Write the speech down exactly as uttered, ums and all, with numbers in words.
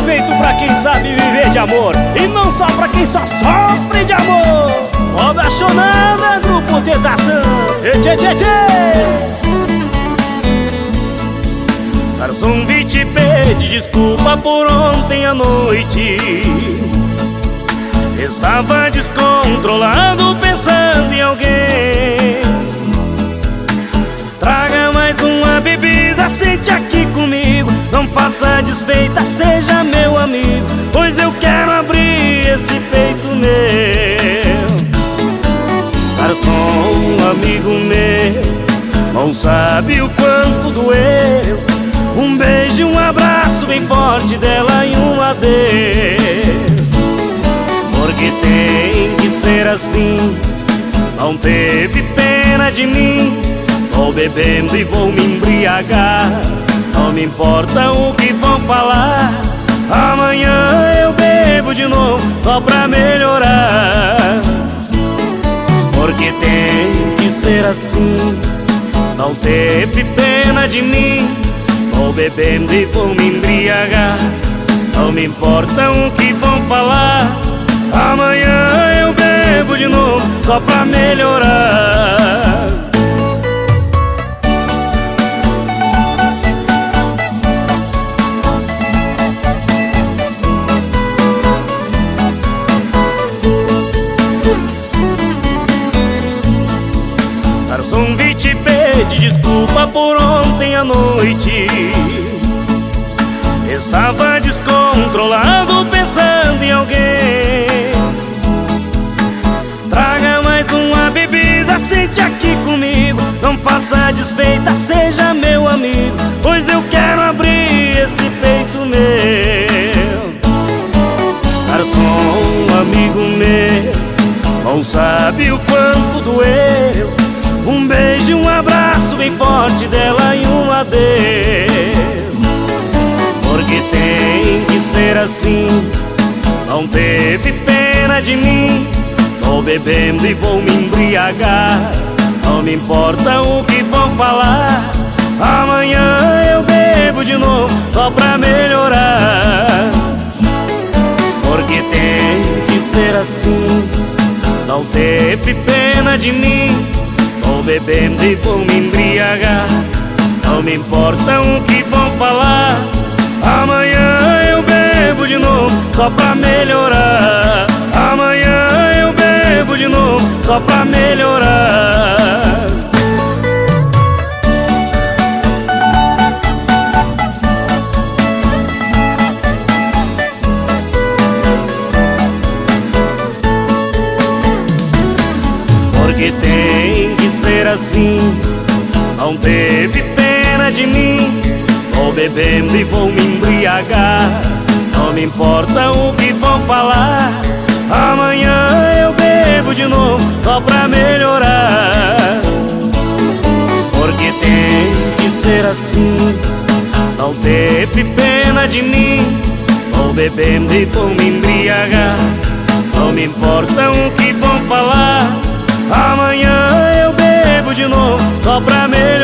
feito pra quem sabe viver de amor e não só pra quem só sofre de amor. Moda Chonanda, Grupo Tentação. Tchê, tchê, tchê. Garçom, vi te pedir desculpa por ontem à noite. Estava descontrolado pensando em alguém. Traga mais uma bebida, sente aqui comigo. Não faça desfeita, seja meu amigo, pois eu quero abrir esse peito meu. Garçom, amigo meu, não sabe o quanto doeu. Um beijo, um abraço bem forte dela e um adeus. Porque tem que ser assim, não teve pena de mim. Vou bebendo e vou me embriagar, não me importa o que vão falar. Amanhã eu bebo de novo, só pra melhorar. Porque tem que ser assim, não teve pena de mim. Vou bebendo e vou me embriagar, não me importa o que vão falar. Amanhã eu bebo de novo, só pra melhorar. Garçom, vi te pedir desculpa por ontem à noite. Estava descontrolado pensando em alguém. Traga mais uma bebida, sente aqui comigo. Não faça desfeita, seja meu amigo, pois eu quero abrir esse peito meu. Garçom, amigo meu, não sabe o quanto doeu. Um beijo, um abraço bem forte dela e um adeus. Porque tem que ser assim, não teve pena de mim. Vou bebendo e vou me embriagar, não me importa o que vão falar. Amanhã eu bebo de novo, só pra melhorar. Porque tem que ser assim, não teve pena de mim. Vou bebendo e vou me embriagar, não me importa o que vão falar. Amanhã eu bebo de novo, só pra melhorar. Amanhã eu bebo de novo, só pra melhorar. Porque tem que ser assim, não teve pena de mim. Vou bebendo e vou me embriagar, não me importa o que vão falar. Amanhã eu bebo de novo, só pra melhorar. Porque tem que ser assim, não teve pena de mim. Vou bebendo e vou me embriagar, não me importa o que vão falar. Amanhã eu bebo de novo, só pra melhorar.